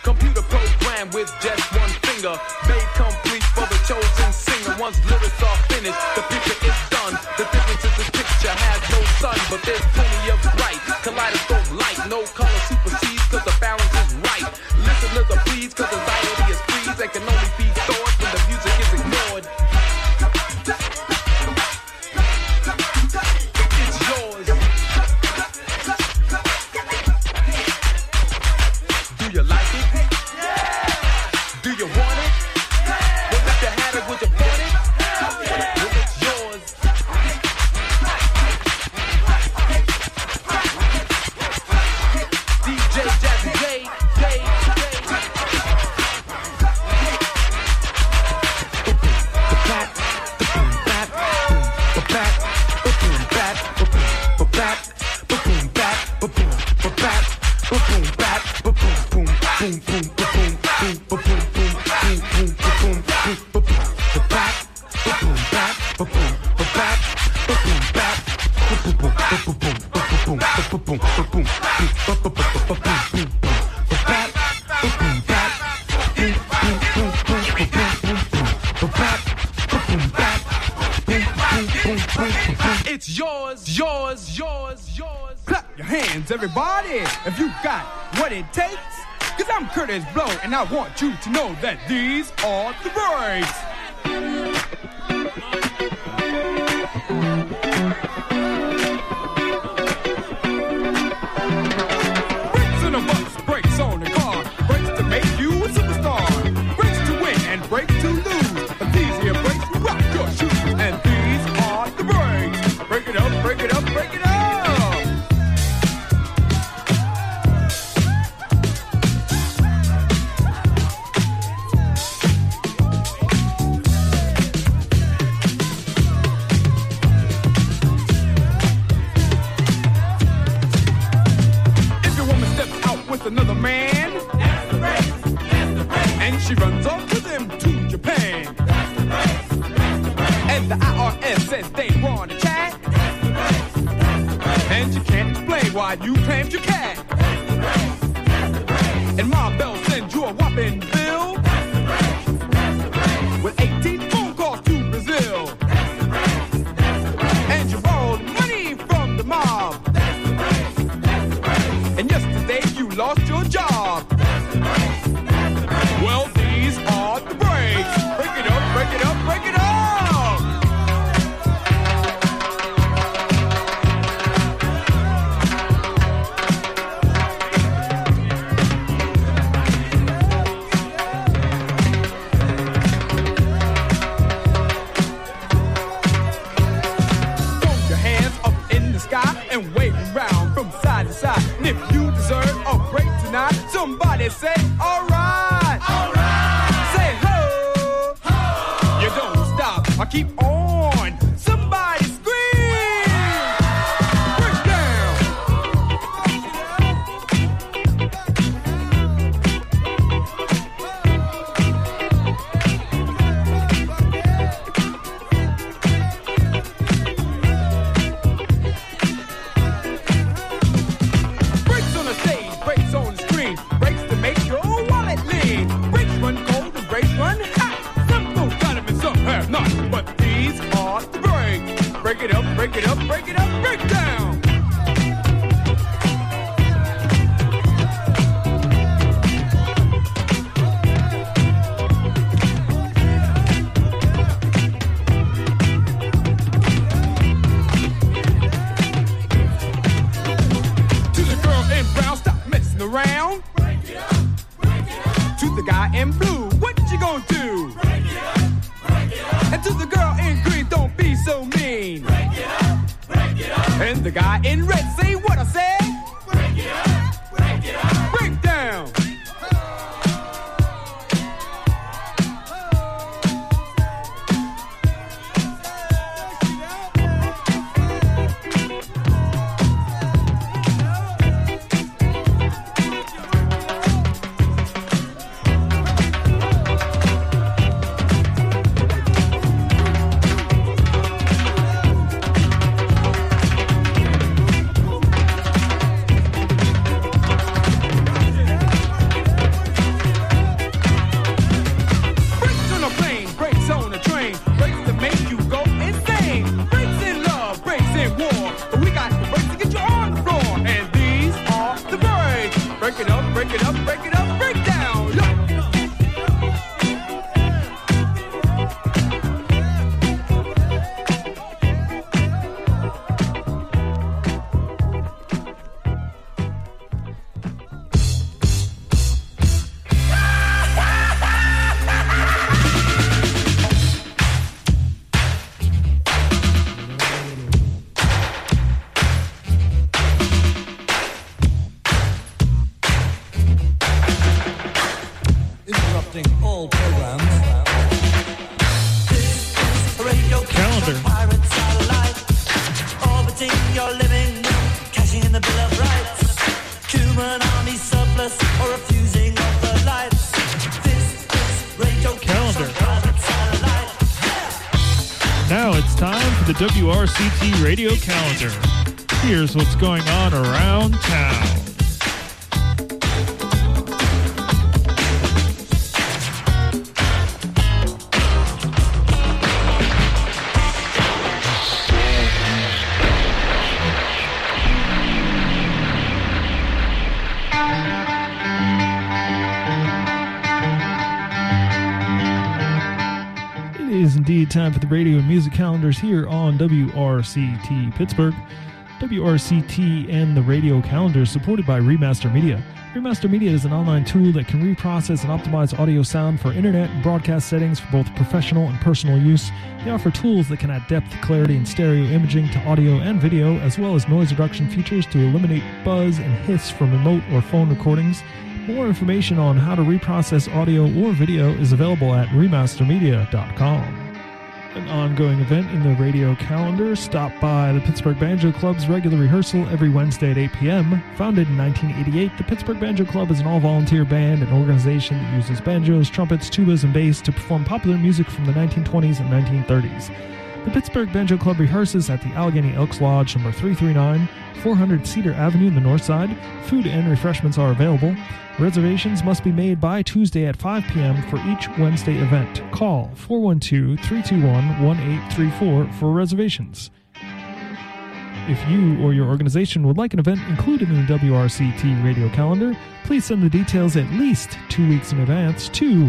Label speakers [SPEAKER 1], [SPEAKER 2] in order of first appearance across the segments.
[SPEAKER 1] Computer program with just one finger, made complete for the chosen singer. Once lyrics are finished, the picture is done. The difference is this picture has no sun, but there's plenty of bright. Kaleidoscope light, no color supersedes, cause the balance is right. Listeners are pleased, cause anxiety is freeze and can only be stored when the music is ignored. It's yours. Do you like it? Yeah. Do you want it? Yeah. Well, if you had it, would you want it? Yeah. Well, it's yours. DJ Jazzy J. It's yours, yours, yours, yours.
[SPEAKER 2] Clap your hands, everybody, if you got what it takes. Cause I'm Curtis Blow, and I want you to know that these are the breaks. Brakes on the bus, brakes on the car, brakes to make you a superstar, brakes to win and brakes to lose. But these here brakes will rock your shoes, and these are the breaks. Break it up, break it up, break it up. Another man, that's the race, that's the race. And she runs off with him to Japan. That's the race, that's the race. And the IRS says they want to chat. That's the race, that's the race. And you can't explain why you claimed your cat. That's the race, that's the race. And Ma Bell sends you a whopping bill. That's the race, that's the race. With 18 phone calls to Brazil. That's the race, that's the race. And you borrowed money from the mob. That's the race, that's the race. And yesterday you lost your job. That's the breaks. That's the breaks. Well, these are the breaks. Break it up, break it up, break it up. Throw your hands up in the sky and wave around from side to side. And if you deserve a break tonight, somebody say, alright, alright. Say ho, ho. You don't stop, I keep on. Somebody scream, break down. Breaks on the stage, breaks on the screen, breaks to make your wallet lean. Breaks run cold and breaks run hot. Some folks got them and some have not, but these are the breaks. Break it up, break it up, break it up, break down. To the girl in brown, stop messing around. Break it up, break it up. To the guy in blue, what you gonna do? Break it up, break it up. And to the girl in green, don't be so mean. Break it up, break it up. And the guy in red, say what I said. Break it up, break it up. Break down.
[SPEAKER 3] interrupting all programs. This is Radio
[SPEAKER 4] Calendar.
[SPEAKER 3] Pirate satellite, orbiting your living room, cashing in the Bill of Rights. Human army surplus or refusing of the lights. This is Radio
[SPEAKER 4] Calendar.
[SPEAKER 3] Pirate satellite.
[SPEAKER 4] Now it's time for the WRCT Radio Calendar. Here's what's going on around town. It is indeed time for the radio and music calendars here on WRCT Pittsburgh. WRCT and the radio calendar is supported by Remaster Media. Remaster Media is an online tool that can reprocess and optimize audio sound for internet and broadcast settings for both professional and personal use. They offer tools that can add depth, clarity, and stereo imaging to audio and video, as well as noise reduction features to eliminate buzz and hiss from remote or phone recordings. More information on how to reprocess audio or video is available at remastermedia.com. An ongoing event in the radio calendar. Stop by the Pittsburgh Banjo Club's regular rehearsal every Wednesday at 8 p.m. Founded in 1988, the Pittsburgh Banjo Club is an all-volunteer band and organization that uses banjos, trumpets, tubas, and bass to perform popular music from the 1920s and 1930s. The Pittsburgh Banjo Club rehearses at the Allegheny Elks Lodge, number 339, 400 Cedar Avenue in the north side. Food and refreshments are available. Reservations must be made by Tuesday at 5 p.m. for each Wednesday event. Call 412-321-1834 for reservations. If you or your organization would like an event included in the WRCT radio calendar, please send the details at least 2 weeks in advance to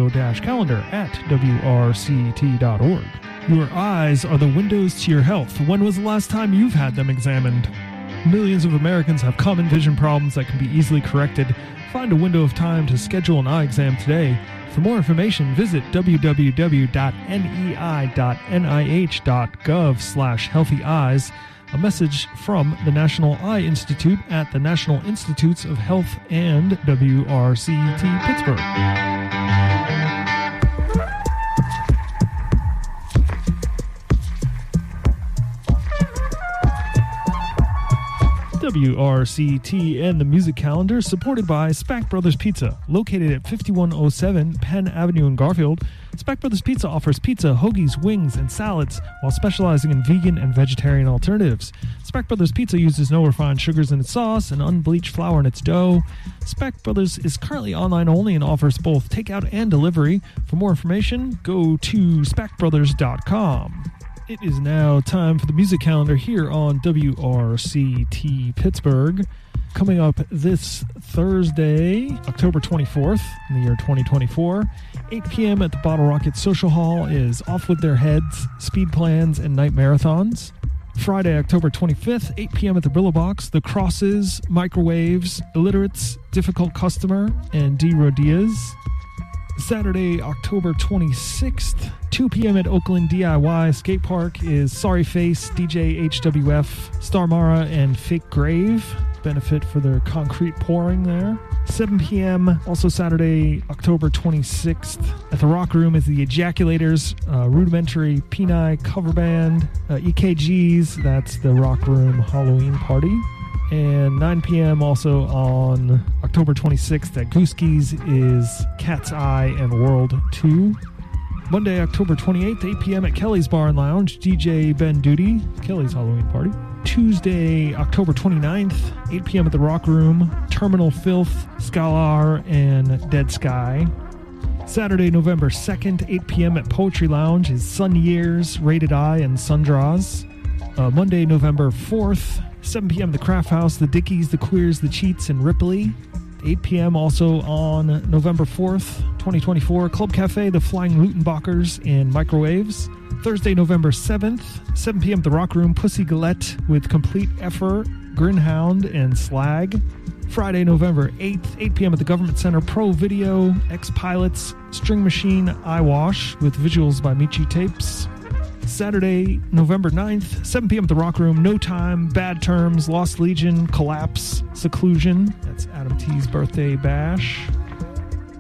[SPEAKER 4] radio-calendar@wrct.org. Your eyes are the windows to your health. When was the last time you've had them examined? Millions of Americans have common vision problems that can be easily corrected. Find a window of time to schedule an eye exam today. For more information, visit www.nei.nih.gov/healthyeyes. A message from the National Eye Institute at the National Institutes of Health and WRCT Pittsburgh. WRCT and the music calendar, supported by Spack Brothers Pizza, located at 5107 Penn Avenue in Garfield. Spack Brothers Pizza offers pizza, hoagies, wings, and salads while specializing in vegan and vegetarian alternatives. Spack Brothers Pizza uses no refined sugars in its sauce and unbleached flour in its dough. Spack Brothers is currently online only and offers both takeout and delivery. For more information, go to spackbrothers.com. It is now time for the music calendar here on WRCT Pittsburgh. Coming up this Thursday, October 24th in the year 2024, 8 p.m. at the Bottle Rocket Social Hall is Off With Their Heads, Speed Plans, and Night Marathons. Friday, October 25th, 8 p.m. at the Brillo Box, The Crosses, Microwaves, Illiterates, Difficult Customer, and D. Rodias. Saturday, October 26th, 2 p.m. at Oakland DIY Skate Park is Sorry Face, DJ HWF, Starmara, and Fake Grave. Benefit for their concrete pouring there. 7 p.m. also Saturday, October 26th at the Rock Room is the Ejaculators, Rudimentary Peni cover band, EKGs, that's the Rock Room Halloween party. And 9 p.m. also on October 26th at Gooskey's is Cat's Eye and World 2. Monday, October 28th, 8 p.m. at Kelly's Bar and Lounge, DJ Ben Duty, Kelly's Halloween party. Tuesday, October 29th, 8 p.m. at the Rock Room, Terminal Filth, Scalar, and Dead Sky. Saturday, November 2nd, 8 p.m. at Poetry Lounge is Sun Years, Rated I, and Sundraws. Monday, November 4th, 7 p.m. at the Craft House, the Dickies, the Queers, the Cheats, and Ripley. 8 p.m. also on November 4th, 2024, Club Cafe, the Flying Lutenbachers, and Microwaves. Thursday, November 7th, 7 p.m. at the Rock Room, Pussy Galette with Complete Effort, Grinhound, and Slag. Friday, November 8th, 8 p.m. at the Government Center, Pro Video, X-Pilots, String Machine, Eyewash with visuals by Michi Tapes. Saturday, November 9th, 7 p.m. at the Rock Room, No Time, Bad Terms, Lost Legion, Collapse, Seclusion. That's Adam T's birthday bash.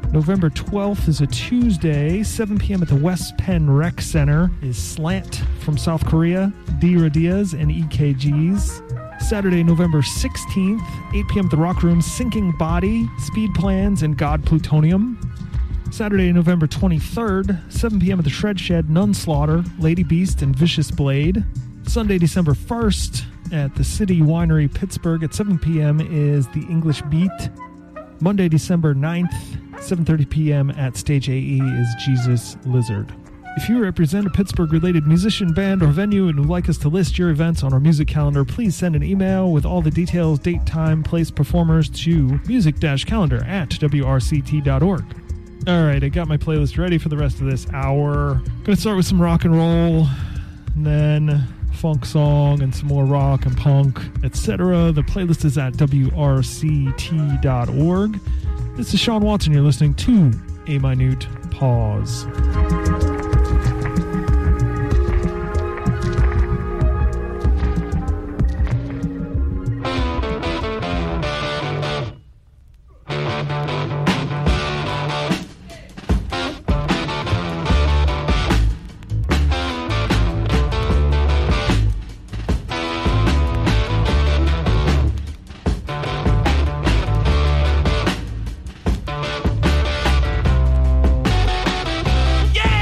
[SPEAKER 4] November 12th is a Tuesday, 7 p.m. at the West Penn Rec Center is Slant from South Korea, Dira Diaz, and EKGs. Saturday, November 16th, 8 p.m. at the Rock Room, Sinking Body, Speed Plans, and God Plutonium. Saturday, November 23rd, 7 p.m. at the Shred Shed, Nunslaughter, Lady Beast, and Vicious Blade. Sunday, December 1st, at the City Winery, Pittsburgh, at 7 p.m. is The English Beat. Monday, December 9th, 7:30 p.m. at Stage AE is Jesus Lizard. If you represent a Pittsburgh-related musician, band, or venue and would like us to list your events on our music calendar, please send an email with all the details, date, time, place, performers to music-calendar@wrct.org. All right, I got my playlist ready for the rest of this hour. Going to start with some rock and roll, and then funk song, and some more rock and punk, etc. The playlist is at wrct.org. This is Sean Watson. You're listening to A Minute Pause.
[SPEAKER 3] Yeah!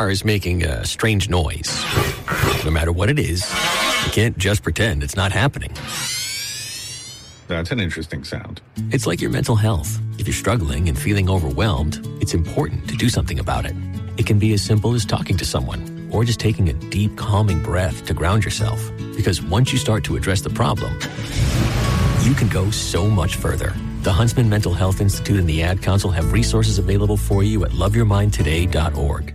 [SPEAKER 5] car is making a strange noise. No matter what it is, you can't just pretend it's not happening.
[SPEAKER 6] That's an interesting sound.
[SPEAKER 5] It's like your mental health. If you're struggling and feeling overwhelmed, it's important to do something about it. It can be as simple as talking to someone or just taking a deep, calming breath to ground yourself. Because once you start to address the problem, you can go so much further. The Huntsman Mental Health Institute and the Ad Council have resources available for you at loveyourmindtoday.org.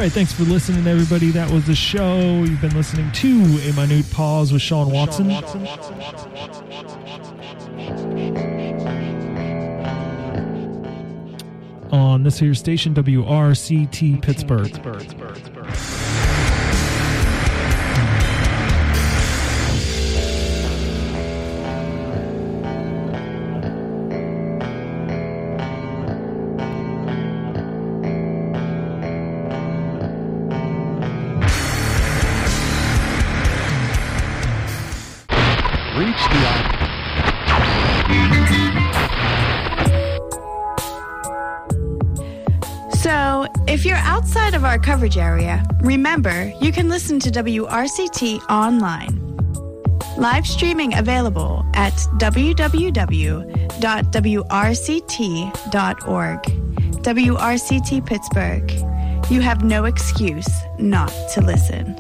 [SPEAKER 4] All right, thanks for listening, everybody. That was the show. You've been listening to A Minute Pause with Sean Watson. On this here station, WRCT Pittsburgh.
[SPEAKER 7] So, if you're outside of our coverage area, remember you can listen to WRCT online. Live streaming available at www.wrct.org. WRCT Pittsburgh. You have no excuse not to listen.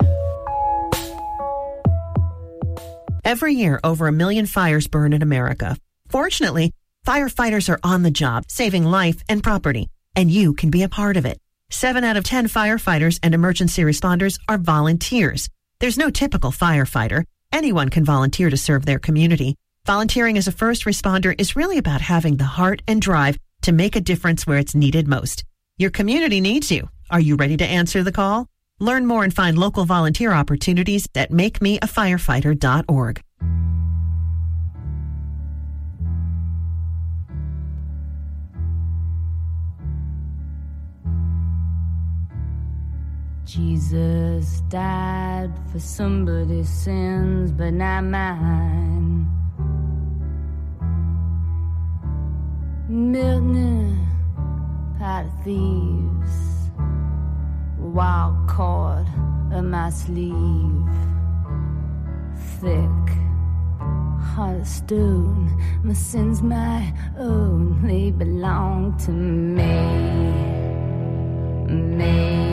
[SPEAKER 8] Every year, over 1 million fires burn in America. Fortunately, firefighters are on the job, saving life and property, and you can be a part of it. 7 out of 10 firefighters and emergency responders are volunteers. There's no typical firefighter. Anyone can volunteer to serve their community. Volunteering as a first responder is really about having the heart and drive to make a difference where it's needed most. Your community needs you. Are you ready to answer the call? Learn more and find local volunteer opportunities at makemeafirefighter.org.
[SPEAKER 9] Jesus died for somebody's sins, but not mine. Milton, pot of thieves, wild cord of my sleeve, thick heart of stone. My sins my own, they belong to me.